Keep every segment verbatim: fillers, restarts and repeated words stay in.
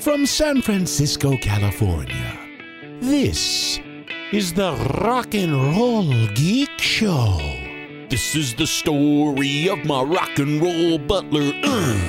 from San Francisco, California. This is the Rock and Roll Geek Show. This is the story of my rock and roll butler. Uh.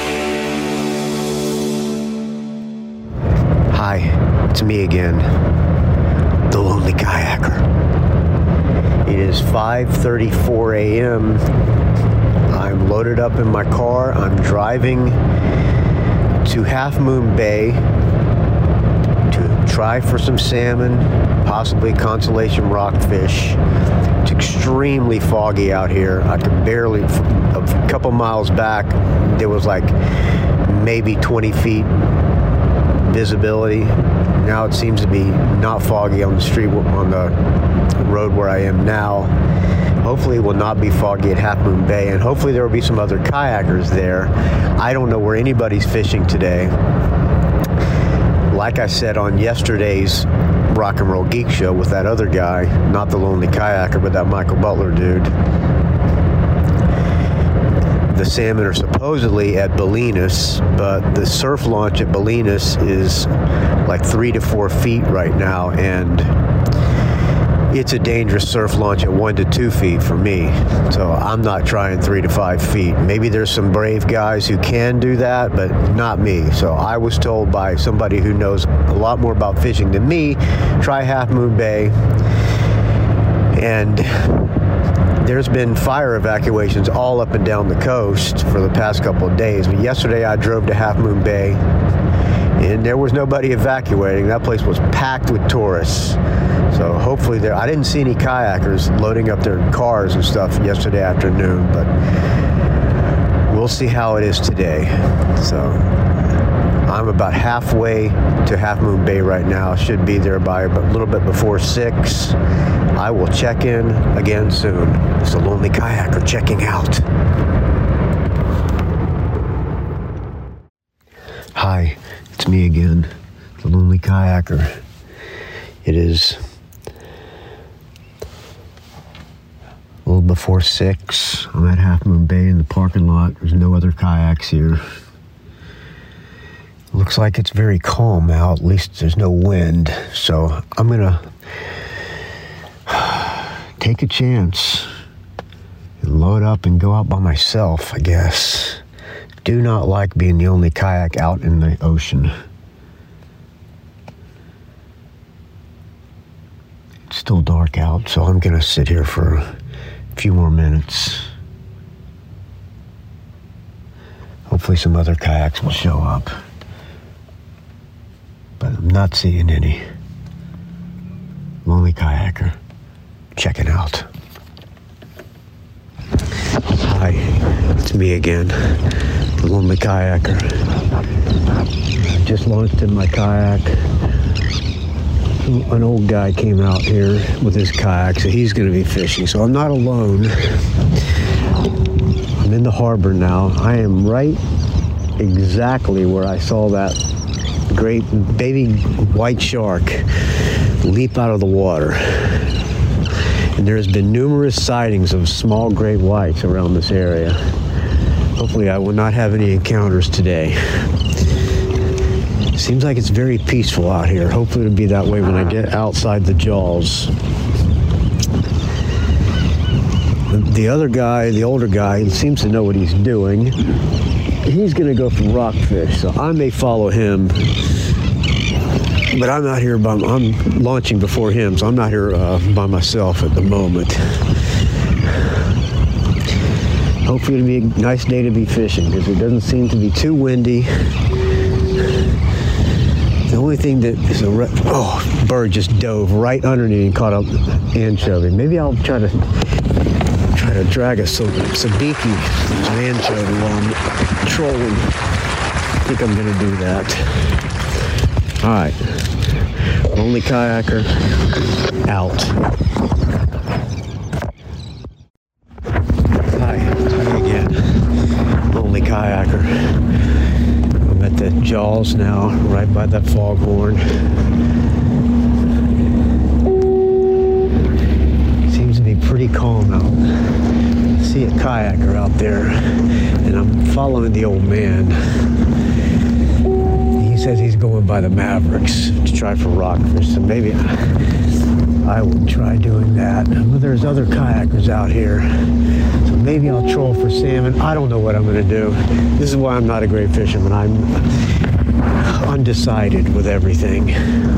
Hi, it's me again, the Lonely Kayaker. It is five thirty-four a.m. I'm loaded up in my car. I'm driving to Half Moon Bay to try for some salmon, possibly constellation rockfish. It's extremely foggy out here. I could barely, a couple miles back, there was like maybe twenty feet visibility. Now it seems to be not foggy on the street, on the road where I am now. Hopefully it will not be foggy at Half Moon Bay, and hopefully there will be some other kayakers there. I don't know where anybody's fishing today. Like I said on yesterday's Rock and Roll Geek Show with that other guy, not the Lonely Kayaker, but that Michael Butler dude, the salmon are supposedly at Bolinas, but the surf launch at Bolinas is like three to four feet right now, and it's a dangerous surf launch at one to two feet for me. So I'm not trying three to five feet. Maybe there's some brave guys who can do that, but not me. So I was told by somebody who knows a lot more about fishing than me, try Half Moon Bay. And there's been fire evacuations all up and down the coast for the past couple of days. But yesterday I drove to Half Moon Bay, and there was nobody evacuating. That place was packed with tourists. So hopefully there, I didn't see any kayakers loading up their cars and stuff yesterday afternoon, but we'll see how it is today. So I'm about halfway to Half Moon Bay right now. Should be there by a little bit before six. I will check in again soon. It's the Lonely Kayaker checking out. Hi, it's me again, the Lonely Kayaker. It is a little before six. I'm at Half Moon Bay in the parking lot. There's no other kayaks here. Looks like it's very calm out. At least there's no wind. So I'm gonna take a chance and load up and go out by myself, I guess. Do not like being the only kayak out in the ocean. It's still dark out, so I'm gonna sit here for a few more minutes. Hopefully some other kayaks will show up, but I'm not seeing any. Lonely Kayaker, checking out. Hi, it's me again, the Lonely Kayaker. I just launched in my kayak. An old guy came out here with his kayak, so he's going to be fishing. So I'm not alone. I'm in the harbor now. I am right exactly where I saw that great baby white shark leap out of the water. And there's been numerous sightings of small great whites around this area. Hopefully I will not have any encounters today. Seems like it's very peaceful out here. Hopefully it'll be that way when I get outside the jaws. The other guy, the older guy, seems to know what he's doing. He's gonna go for rockfish, so I may follow him. But I'm not here by, I'm launching before him, so I'm not here uh, by myself at the moment. Hopefully it'll be a nice day to be fishing, because it doesn't seem to be too windy. The only thing that is a re- oh, bird just dove right underneath and caught an anchovy. Maybe I'll try to try to drag a sabiki, an anchovy while I'm trolling. I think I'm gonna do that. All right, Lonely Kayaker out. Hi, hi again, Lonely Kayaker. At the jaws now, right by that foghorn. Seems to be pretty calm out. I see a kayaker out there, and I'm following the old man. He's says he's going by the Mavericks to try for rockfish, so maybe I will try doing that. But there's other kayakers out here, so maybe I'll troll for salmon. I don't know what I'm going to do. This is why I'm not a great fisherman. I'm undecided with everything.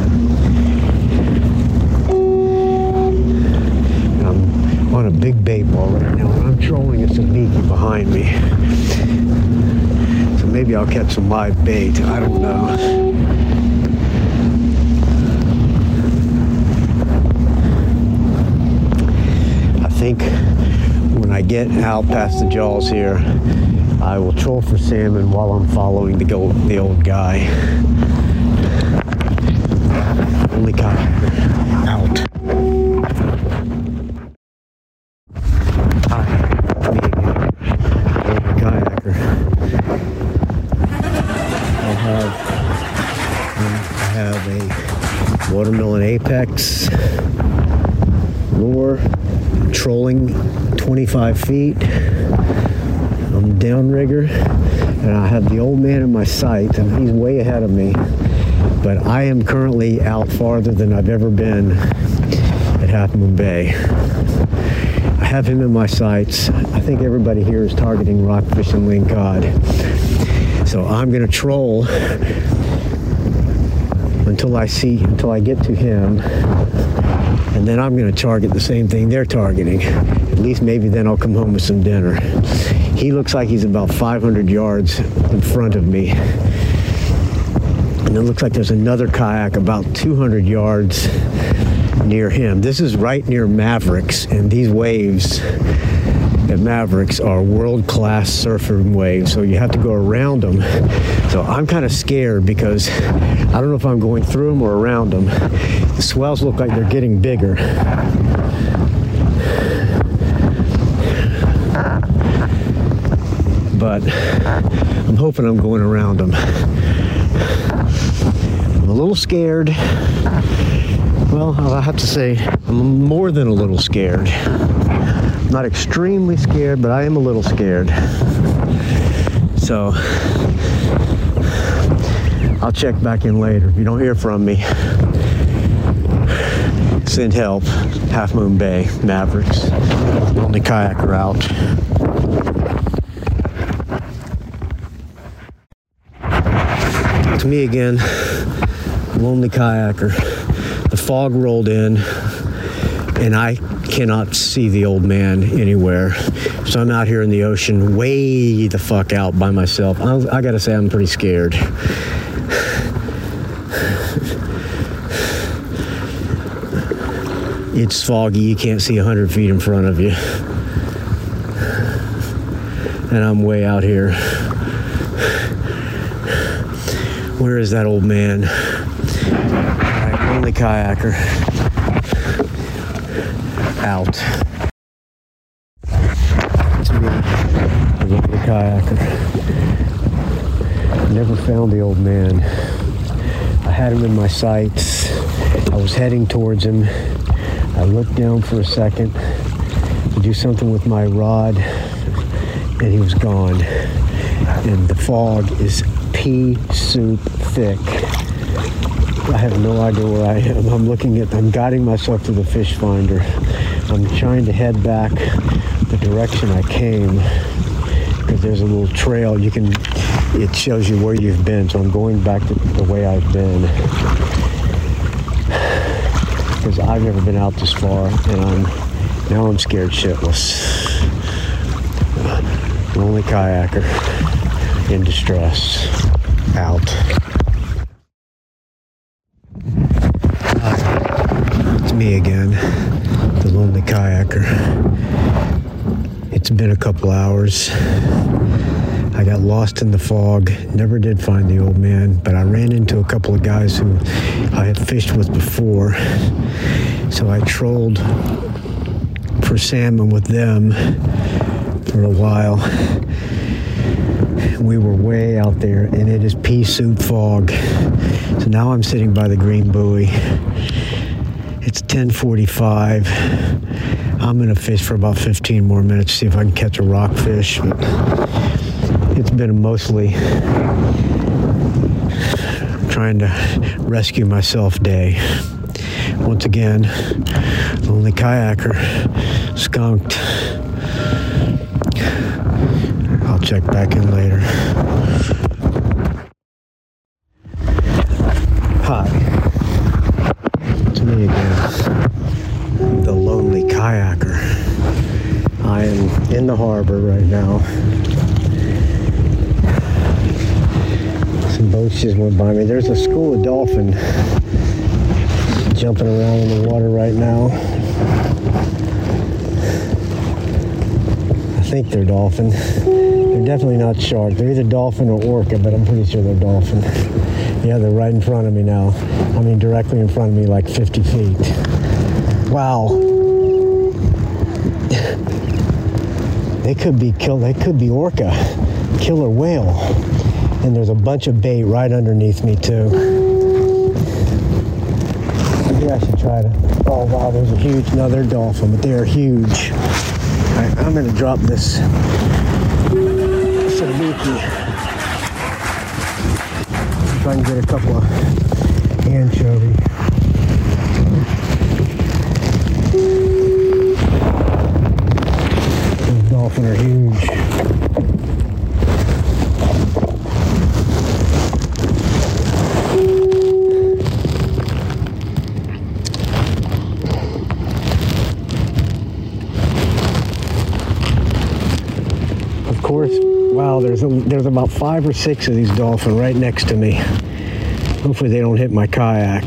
I'm on a big bait ball right now, and I'm trolling at some meaky behind me. So maybe I'll catch some live bait. I don't know. I think when I get out past the Jaws here, I will troll for salmon while I'm following the old, the old guy. Only kayaker out. Hi, me again. Only kayaker. I have, I have a Watermelon Apex lure, trolling twenty-five feet. I'm downrigger, and I have the old man in my sight, and he's way ahead of me. But I am currently out farther than I've ever been at Half Moon Bay. I have him in my sights. I think everybody here is targeting rockfish and lingcod. So I'm gonna troll until I see, until I get to him, and then I'm gonna target the same thing they're targeting. At least maybe then I'll come home with some dinner. He looks like he's about five hundred yards in front of me. And it looks like there's another kayak about two hundred yards near him. This is right near Mavericks, and these waves at Mavericks are world-class surfing waves, so you have to go around them. So I'm kind of scared because I don't know if I'm going through them or around them. The swells look like they're getting bigger. But I'm hoping I'm going around them. I'm a little scared. Well, I have to say, I'm more than a little scared. I'm not extremely scared, but I am a little scared. So, I'll check back in later. If you don't hear from me, send help. Half Moon Bay, Mavericks. Only kayaker out. It's me again, lonely kayaker. The fog rolled in, and I cannot see the old man anywhere. So I'm out here in the ocean, way the fuck out by myself. I, I gotta say, I'm pretty scared. It's foggy, you can't see one hundred feet in front of you. And I'm way out here. Where is that old man? All right, only kayaker. Out. It's me, the only kayaker. Never found the old man. I had him in my sights. I was heading towards him. I looked down for a second to do something with my rod, and he was gone. And the fog is pea soup thick. I have no idea where I am. I'm looking at, I'm guiding myself to the fish finder. I'm trying to head back the direction I came, because there's a little trail. You can, it shows you where you've been. So I'm going back to the way I've been, because I've never been out this far, and I'm, now I'm scared shitless. Lonely kayaker in distress. Out. Hi, it's me again, the lonely kayaker. It's been a couple hours. I got lost in the fog, never did find the old man, but I ran into a couple of guys who I had fished with before. So I trolled for salmon with them for a while. We were way out there, and it is pea soup fog. So now I'm sitting by the green buoy. It's ten forty-five. I'm gonna fish for about fifteen more minutes, see if I can catch a rockfish. But it's been a mostly trying to rescue myself day. Once again, lonely kayaker, skunked. I'll check back in later. Hi, it's me again, the lonely kayaker. I am in the harbor right now. Some boats just went by me. There's a school of dolphin jumping around in the water right now. I think they're dolphin. They're definitely not shark. They're either dolphin or orca, but I'm pretty sure they're dolphin. Yeah, they're right in front of me now. I mean, directly in front of me, like fifty feet. Wow. They could be kill. They could be orca, killer whale. And there's a bunch of bait right underneath me too. Maybe I should try to. Oh wow, there's a huge. No, they're dolphin, but they are huge. All right, I'm gonna drop this sabiki. Try and get a couple of anchovy. These dolphin are huge. Of course, wow, there's a, there's about five or six of these dolphin right next to me. Hopefully they don't hit my kayak.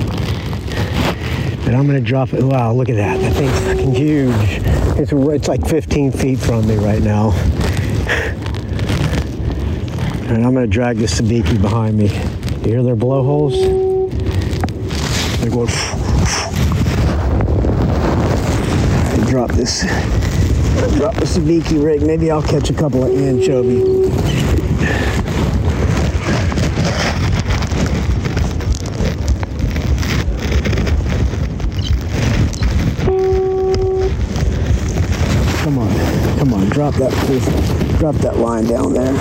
And I'm gonna drop it. Wow, look at that. That thing's fucking huge. It's, it's like fifteen feet from me right now. And I'm gonna drag this sabiki behind me. You hear their blowholes? They're going. I drop this. I'll drop the sabiki rig. Maybe I'll catch a couple of anchovy. Come on, come on, drop that, please. Drop that line down there.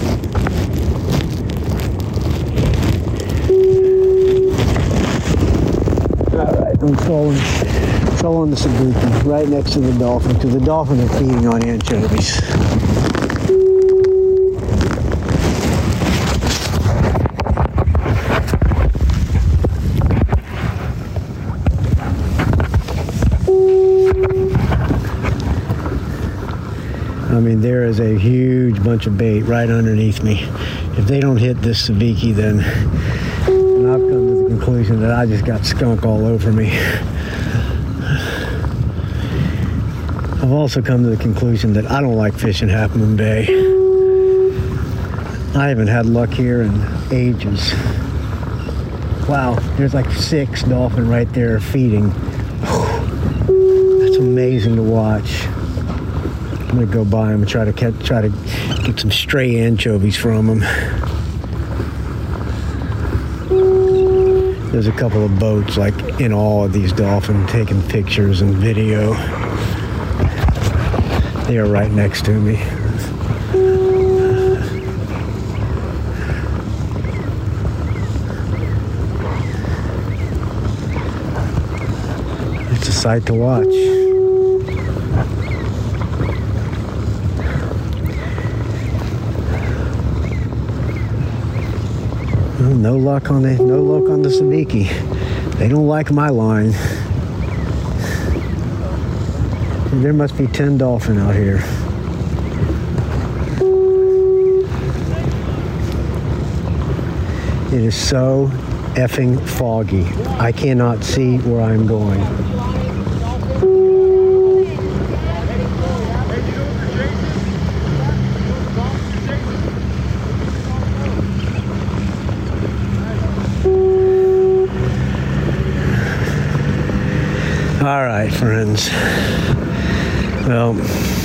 All right, I'm throwing, throwing the sabiki right next to the dolphin, because the dolphin are feeding on anchovies. I mean, there is a huge bunch of bait right underneath me. If they don't hit this sabiki, then and I've come to the conclusion that I just got skunk all over me. I've also come to the conclusion that I don't like fishing Half Moon Bay. I haven't had luck here in ages. Wow, there's like six dolphin right there feeding. That's amazing to watch. I'm gonna go by them and try to catch, try to get some stray anchovies from them. There's a couple of boats like in all of these dolphin taking pictures and video. They are right next to me. It's a sight to watch. No luck on the no luck on the sabiki. They don't like my line. There must be ten dolphin out here. It is so effing foggy. I cannot see where I'm going. All right, friends. Well,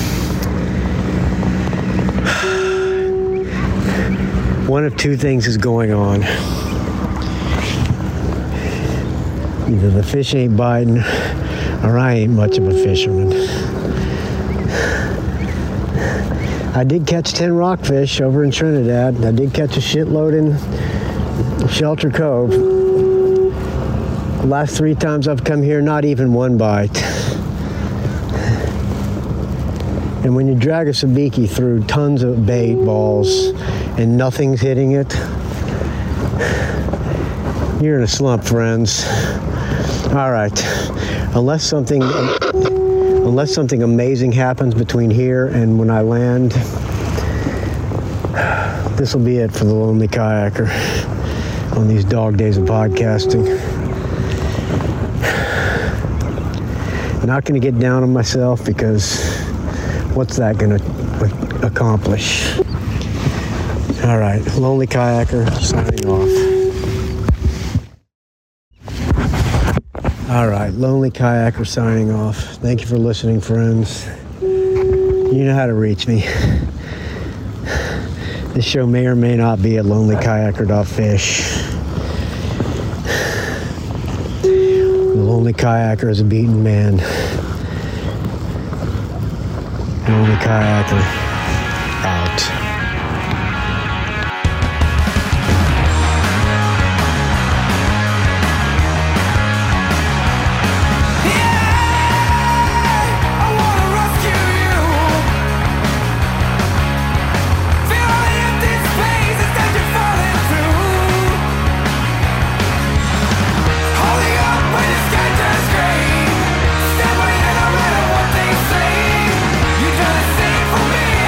one of two things is going on. Either the fish ain't biting, or I ain't much of a fisherman. I did catch ten rockfish over in Trinidad. I did catch a shitload in Shelter Cove. The last three times I've come here, not even one bite. And when you drag a sabiki through tons of bait balls and nothing's hitting it, you're in a slump, friends. All right, unless something, unless something amazing happens between here and when I land, this will be it for the Lonely Kayaker on these dog days of podcasting. Not going to get down on myself because what's that going to accomplish? All right, Lonely Kayaker signing off. All right, Lonely Kayaker signing off. Thank you for listening, friends. You know how to reach me. This show may or may not be at lonely kayaker dot fish. The Lonely Kayaker is a beaten man. Lonely Kayaker out. For me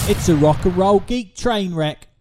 It's a rock and roll geek train wreck.